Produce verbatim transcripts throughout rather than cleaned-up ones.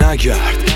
نگرد،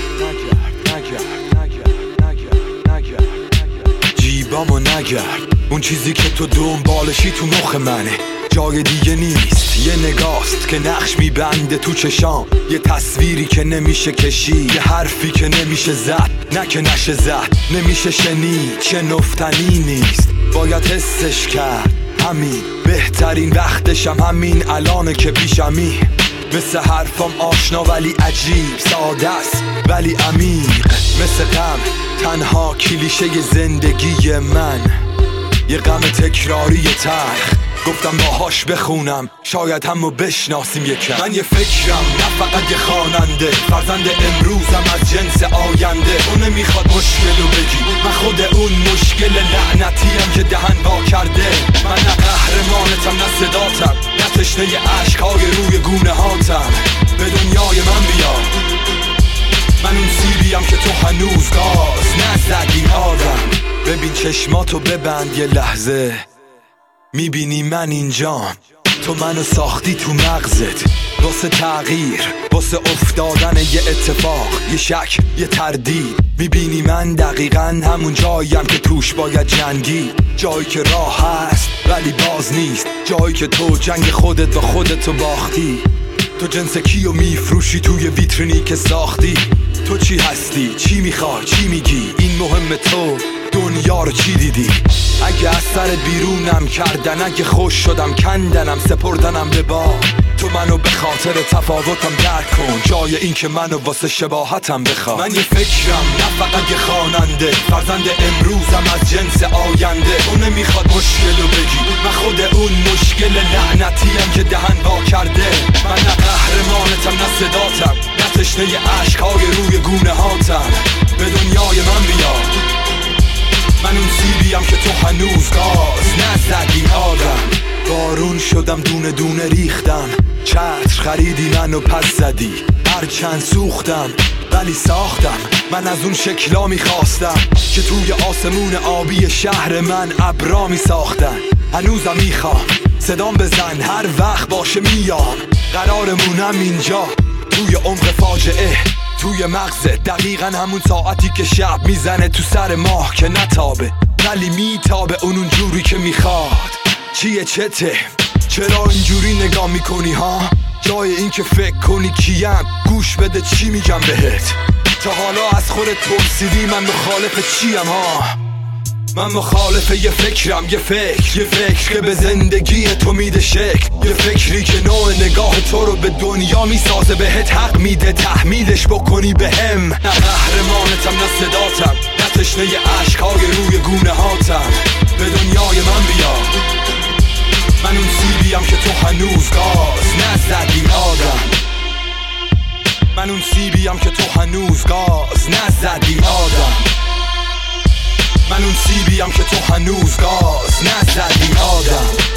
جیبامو نگرد. اون چیزی که تو دنبالشی تو مخ منه، جای دیگه نیست. یه نگاست که نقش میبنده تو چشام، یه تصویری که نمیشه کشید، یه حرفی که نمیشه زد، نه که نشه زد، نمیشه شنید، شنفتنی نیست، باید حسش کرد. همین بهترین وقتشم همین الانه که پیشمی. مثل حرفام آشنا ولی عجیب، ساده است ولی عمیق. مثل غم تنها کلیشه زندگی من، یه غم تکراری تلخ. گفتم باهاش بخونم شاید همو بشناسیم یکم. من یه فکرم نه فقط یه خواننده، فرزند امروزم از جنس آینده. اون نمیخواد مشکلو بگی، من خود اون مشکل لعنتیم که دهن وا کرده. من نه قهرمانتم نه صداتم، نه تشنه عشقای روی گونه هاتم. به دنیای من بیا، من اون سیبیم که تو هنوز گاز نزدی آدم. ببین چشماتو ببند یه لحظه، میبینی من اینجام، تو منو ساختی تو مغزت واسه تغییر، واسه افتادن یه اتفاق، یه شک، یه تردید. میبینی من دقیقاً همون جاییم که توش باید جنگی، جایی که راه هست ولی باز نیست، جایی که تو جنگ خودت با خودتو باختی. تو جنس کیو میفروشی توی ویترینی که ساختی؟ تو چی هستی؟ چی میخوای؟ چی میگی؟ این مهم تو دنیا رو چی دیدی؟ اگه از سرت بیرونم کردن، اگه خوش شدم کندنم سپردنم به باد، تو منو به خاطر تفاوتم درک کن، جای این که منو واسه شباهتم بخواد. من یه فکرم نه فقط یه خواننده، فرزند امروزم از جنس آینده. اون نمیخواد مشکلو بگی، من خود اون مشکل لعنتیم که دهن وا کرده. من نه قهرمانتم نه صداتم، نه تشنه عشقای روی گونه هاتم. به دنیای من بیا، من اون سیبیم که تو هنوز گاز نزدی آدم. بارون شدم دونه دونه ریختم، چتر خریدی منو پس زدی. هرچند سوختم ولی ساختم، من از اون شکلا میخواستم که توی آسمون آبی شهر من ابرا میساختن. هنوزم میخوام صدام بزن هر وقت باشه میام، قرارمونم اینجا توی عمق فاجعه، توی مغزت دقیقا همون ساعتی که شب میزنه تو سر ماه که نتابه ولی میتابه اون اونجوری که میخواد. چیه چته؟ چرا اینجوری نگاه میکنی ها؟ جای این که فکر کنی کیم، گوش بده چی میگم بهت. تا حالا از خودت پرسیدی من مخالف چیم ها؟ من مخالف یه فکرم، یه فکر یه فکر که به زندگی تو میده شکل، یه فکری که نوع نگاه تو رو به دنیا میسازه، بهت حق میده تحمیلش بکنی بهم. نه قهرمانتم نه صداتم، نه تشنه عشقای روی گونه هاتم. به دنیای من بیا، من اون سیبیم که تو هنوز گاز نزدی آدم. من اون سیبیم که تو هنوز گاز نزدی آدم. من اون سیبیم که تو هنوز گاز نزدی آدم.